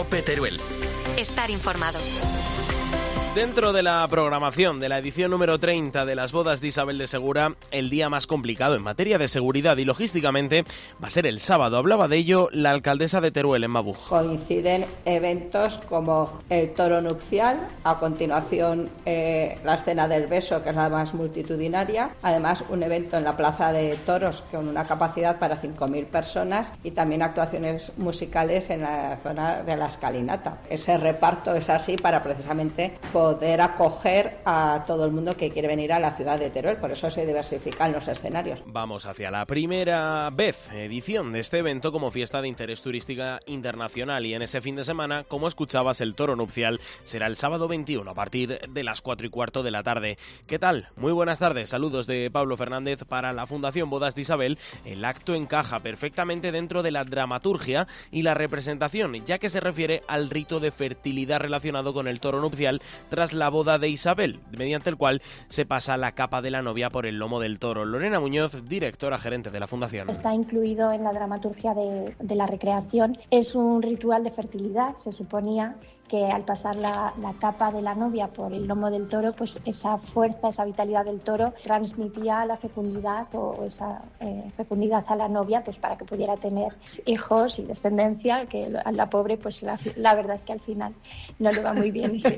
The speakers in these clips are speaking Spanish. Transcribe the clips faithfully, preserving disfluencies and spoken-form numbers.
COPE Teruel. Estar informado. Dentro de la programación de la edición número treinta de las bodas de Isabel de Segura, el día más complicado en materia de seguridad y logísticamente va a ser el sábado. Hablaba de ello la alcaldesa de Teruel, Emma Buj. Coinciden eventos como el toro nupcial, a continuación eh, la escena del beso, que es la más multitudinaria, además un evento en la Plaza de Toros con una capacidad para cinco mil personas y también actuaciones musicales en la zona de la escalinata. Ese reparto es así para precisamente poder acoger a todo el mundo que quiere venir a la ciudad de Teruel, por eso se diversifican los escenarios. Vamos hacia la primera vez edición de este evento como fiesta de interés turística internacional y en ese fin de semana, como escuchabas, el toro nupcial será el sábado veintiuno a partir de las cuatro y cuarto de la tarde. ¿Qué tal? Muy buenas tardes, saludos de Pablo Fernández para la Fundación Bodas de Isabel. El acto encaja perfectamente dentro de la dramaturgia y la representación, ya que se refiere al rito de fertilidad relacionado con el toro nupcial tras la boda de Isabel, mediante el cual se pasa la capa de la novia por el lomo del toro. Lorena Muñoz, directora gerente de la Fundación. Está incluido en la dramaturgia de, de la recreación. Es un ritual de fertilidad. Se suponía que al pasar la, la capa de la novia por el lomo del toro, pues esa fuerza, esa vitalidad del toro transmitía la fecundidad o esa eh, fecundidad a la novia, pues para que pudiera tener hijos y descendencia, que a la pobre, pues la, la verdad es que al final no le va muy bien ese,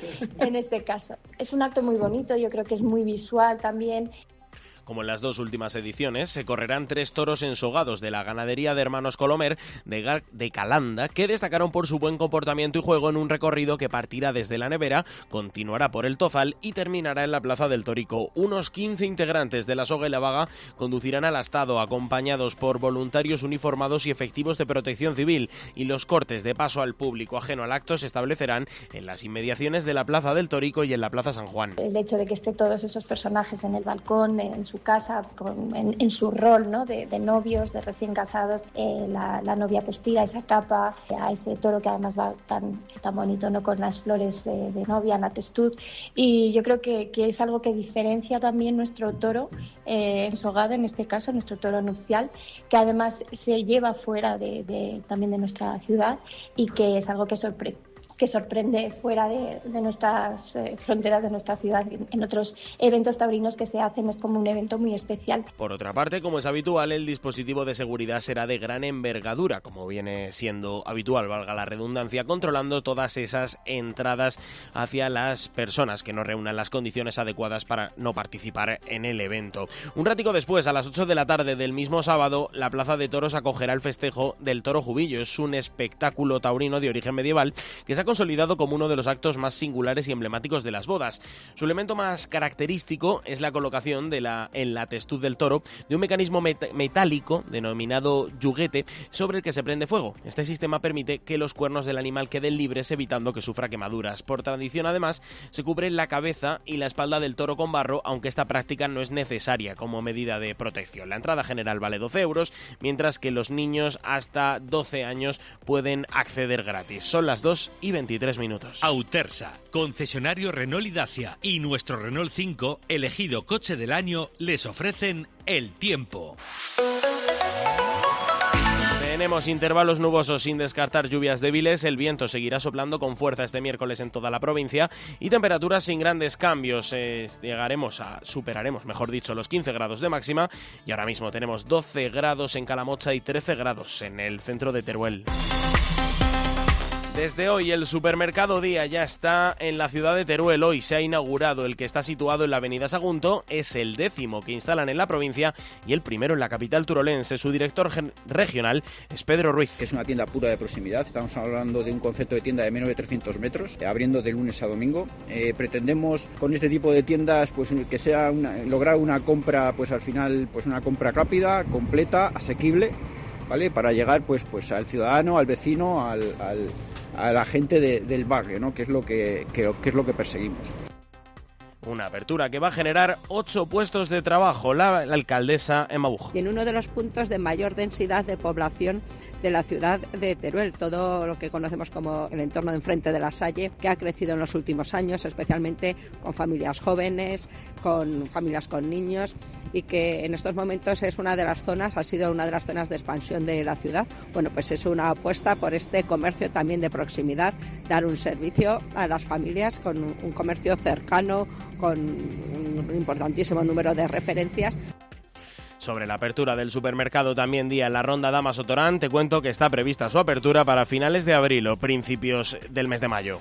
en este caso. Es un acto muy bonito, yo creo que es muy visual también. Como en las dos últimas ediciones, se correrán tres toros ensogados de la ganadería de Hermanos Colomer de, de Calanda, que destacaron por su buen comportamiento y juego en un recorrido que partirá desde la Nevera, continuará por el Tozal y terminará en la Plaza del Torico. Unos quince integrantes de la Soga y la Vaga conducirán al astado, acompañados por voluntarios uniformados y efectivos de protección civil, y los cortes de paso al público ajeno al acto se establecerán en las inmediaciones de la Plaza del Torico y en la Plaza San Juan. El hecho de que estén todos esos personajes en el balcón, en su casa, con, en, en su rol, ¿no? de, de novios, de recién casados, eh, la, la novia pues tira esa capa a ese toro que además va tan, tan bonito, ¿no? Con las flores de, de novia en la testud, y yo creo que, que es algo que diferencia también nuestro toro eh, ensogado, en este caso nuestro toro nupcial, que además se lleva fuera de, de, también de nuestra ciudad y que es algo que sorprende que sorprende fuera de, de nuestras eh, fronteras de nuestra ciudad. En otros eventos taurinos que se hacen es como un evento muy especial. Por otra parte, como es habitual, el dispositivo de seguridad será de gran envergadura, como viene siendo habitual, valga la redundancia, controlando todas esas entradas hacia las personas que no reúnan las condiciones adecuadas para no participar en el evento. Un ratico después, a las ocho de la tarde del mismo sábado, la Plaza de Toros acogerá el festejo del Toro Jubillo. Es un espectáculo taurino de origen medieval que se ha consolidado como uno de los actos más singulares y emblemáticos de las bodas. Su elemento más característico es la colocación de la, en la testud del toro de un mecanismo met- metálico denominado yuguete sobre el que se prende fuego. Este sistema permite que los cuernos del animal queden libres, evitando que sufra quemaduras. Por tradición, además, se cubre la cabeza y la espalda del toro con barro, aunque esta práctica no es necesaria como medida de protección. La entrada general vale doce euros, mientras que los niños hasta doce años pueden acceder gratis. Son las dos y veintitrés minutos. Autersa, concesionario Renault y Dacia y nuestro Renault cinco, elegido coche del año, les ofrecen el tiempo. Tenemos intervalos nubosos sin descartar lluvias débiles, el viento seguirá soplando con fuerza este miércoles en toda la provincia y temperaturas sin grandes cambios. Eh, llegaremos a, superaremos, mejor dicho, los quince grados de máxima y ahora mismo tenemos doce grados en Calamocha y trece grados en el centro de Teruel. Desde hoy el supermercado Día ya está en la ciudad de Teruel. Hoy se ha inaugurado el que está situado en la avenida Sagunto, es el décimo que instalan en la provincia y el primero en la capital turolense. Su director regional es Pedro Ruiz. Es una tienda pura de proximidad, estamos hablando de un concepto de tienda de menos de trescientos metros, abriendo de lunes a domingo. Eh, pretendemos con este tipo de tiendas pues que sea una, lograr una compra, pues al final pues una compra rápida, completa, asequible, ¿vale? Para llegar pues pues al ciudadano, al vecino, al, al a la gente de, del barrio, ¿no? Que es lo que, que, que es lo que perseguimos. Una apertura que va a generar ocho puestos de trabajo. La, la alcaldesa Emma Buj. Y en uno de los puntos de mayor densidad de población de la ciudad de Teruel, todo lo que conocemos como el entorno de enfrente de la Salle, que ha crecido en los últimos años, especialmente con familias jóvenes, con familias con niños, y que en estos momentos es una de las zonas, ha sido una de las zonas de expansión de la ciudad. Bueno, pues es una apuesta por este comercio también de proximidad, dar un servicio a las familias con un comercio cercano, con un importantísimo número de referencias. Sobre la apertura del supermercado También Día en la Ronda Damaso Torán, te cuento que está prevista su apertura para finales de abril o principios del mes de mayo.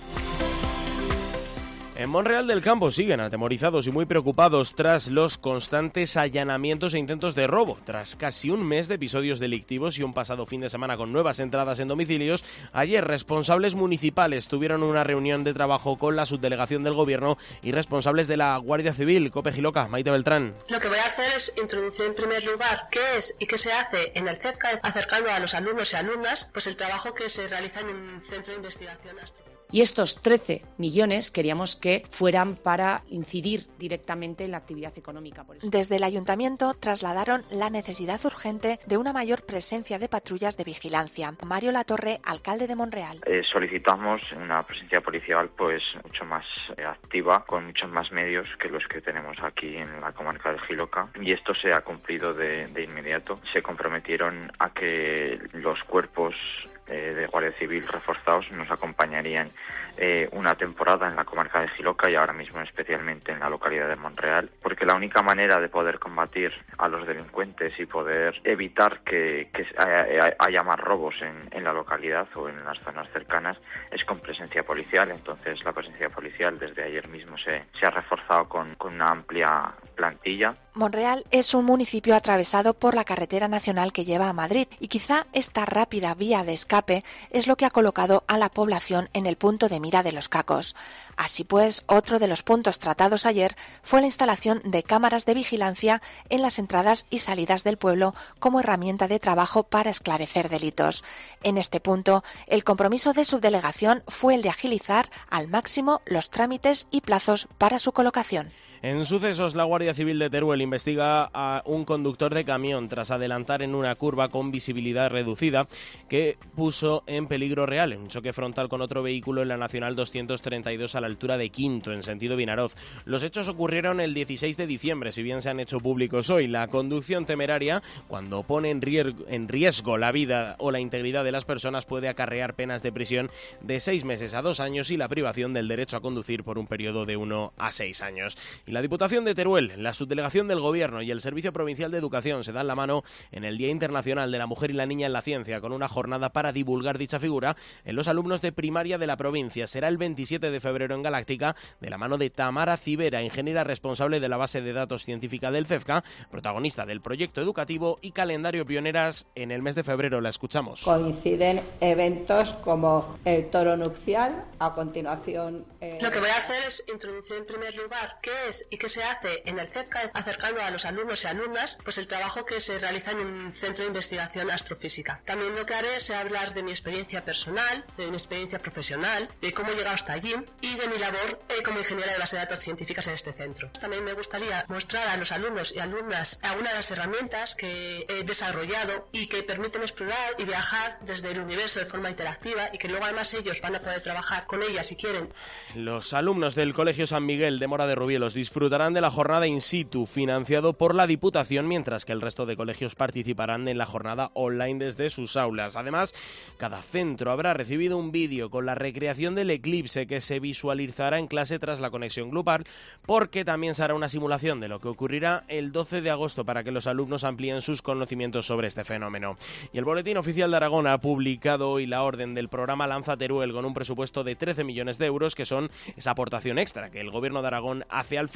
En Monreal del Campo siguen atemorizados y muy preocupados tras los constantes allanamientos e intentos de robo. Tras casi un mes de episodios delictivos y un pasado fin de semana con nuevas entradas en domicilios, ayer responsables municipales tuvieron una reunión de trabajo con la subdelegación del Gobierno y responsables de la Guardia Civil. Cope Giloca, Maite Beltrán. Lo que voy a hacer es introducir en primer lugar qué es y qué se hace en el C E F C A, acercando a los alumnos y alumnas pues el trabajo que se realiza en un centro de investigación astronómica. Y estos trece millones queríamos que fueran para incidir directamente en la actividad económica. Por eso. Desde el Ayuntamiento trasladaron la necesidad urgente de una mayor presencia de patrullas de vigilancia. Mario Latorre, alcalde de Monreal. Eh, solicitamos una presencia policial pues mucho más eh, activa, con muchos más medios que los que tenemos aquí en la comarca de Giloca, y esto se ha cumplido de, de inmediato. Se comprometieron a que los cuerpos de Guardia Civil reforzados nos acompañarían eh, una temporada en la comarca de Giloca y ahora mismo especialmente en la localidad de Monreal, porque la única manera de poder combatir a los delincuentes y poder evitar que, que haya, haya más robos en, en la localidad o en las zonas cercanas es con presencia policial. Entonces la presencia policial desde ayer mismo se, se ha reforzado con, con una amplia plantilla. Monreal es un municipio atravesado por la carretera nacional que lleva a Madrid y quizá esta rápida vía de escape es lo que ha colocado a la población en el punto de mira de los cacos. Así pues, otro de los puntos tratados ayer fue la instalación de cámaras de vigilancia en las entradas y salidas del pueblo como herramienta de trabajo para esclarecer delitos. En este punto, el compromiso de subdelegación fue el de agilizar al máximo los trámites y plazos para su colocación. En sucesos, la Guardia Civil de Teruel investiga a un conductor de camión tras adelantar en una curva con visibilidad reducida que puso en peligro real un choque frontal con otro vehículo en la Nacional doscientos treinta y dos a la altura de Quinto, en sentido Vinaroz. Los hechos ocurrieron el dieciséis de diciembre, si bien se han hecho públicos hoy. La conducción temeraria, cuando pone en riesgo, en riesgo la vida o la integridad de las personas, puede acarrear penas de prisión de seis meses a dos años y la privación del derecho a conducir por un periodo de uno a seis años. Y la Diputación de Teruel, la subdelegación del Gobierno y el Servicio Provincial de Educación se dan la mano en el Día Internacional de la Mujer y la Niña en la Ciencia, con una jornada para divulgar dicha figura en los alumnos de primaria de la provincia. Será el veintisiete de febrero en Galáctica, de la mano de Tamara Civera, ingeniera responsable de la base de datos científica del C E F C A, protagonista del proyecto educativo y calendario pioneras en el mes de febrero. La escuchamos. Coinciden eventos como el toro nupcial, a continuación... Eh... Lo que voy a hacer es introducir en primer lugar qué es y qué se hace en el C E F C A, acercando a los alumnos y alumnas pues el trabajo que se realiza en un centro de investigación astrofísica. También lo que haré es hablar de mi experiencia personal, de mi experiencia profesional, de cómo he llegado hasta allí y de mi labor eh, como ingeniera de base de datos científicas en este centro. También me gustaría mostrar a los alumnos y alumnas algunas de las herramientas que he desarrollado y que permiten explorar y viajar desde el universo de forma interactiva y que luego además ellos van a poder trabajar con ellas si quieren. Los alumnos del Colegio San Miguel de Mora de Rubielos disfrutarán de la jornada in situ financiado por la Diputación, mientras que el resto de colegios participarán en la jornada online desde sus aulas. Además, cada centro habrá recibido un vídeo con la recreación del eclipse que se visualizará en clase tras la conexión grupal, porque también se hará una simulación de lo que ocurrirá el doce de agosto para que los alumnos amplíen sus conocimientos sobre este fenómeno. Y el Boletín Oficial de Aragón ha publicado hoy la orden del programa Lanza Teruel con un presupuesto de trece millones de euros, que son esa aportación extra que el Gobierno de Aragón hace al final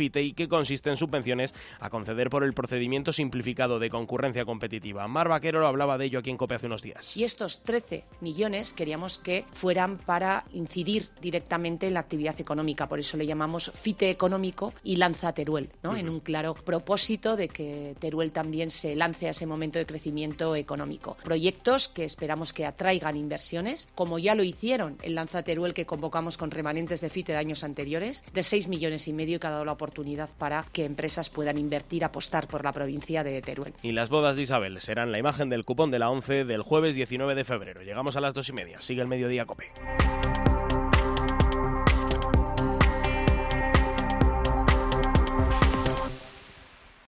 FITE y que consiste en subvenciones a conceder por el procedimiento simplificado de concurrencia competitiva. Mar Vaquero lo hablaba de ello aquí en COPE hace unos días. Y estos trece millones queríamos que fueran para incidir directamente en la actividad económica, por eso le llamamos FITE económico y Lanza Teruel, ¿no? Uh-huh. En un claro propósito de que Teruel también se lance a ese momento de crecimiento económico. Proyectos que esperamos que atraigan inversiones, como ya lo hicieron en Lanza Teruel, que convocamos con remanentes de FITE de años anteriores, de seis millones y medio, que ha dado la oportunidad para que empresas puedan invertir, apostar por la provincia de Teruel. Y las bodas de Isabel serán la imagen del cupón de la ONCE del jueves diecinueve de febrero. Llegamos a las dos y media. Sigue el Mediodía COPE.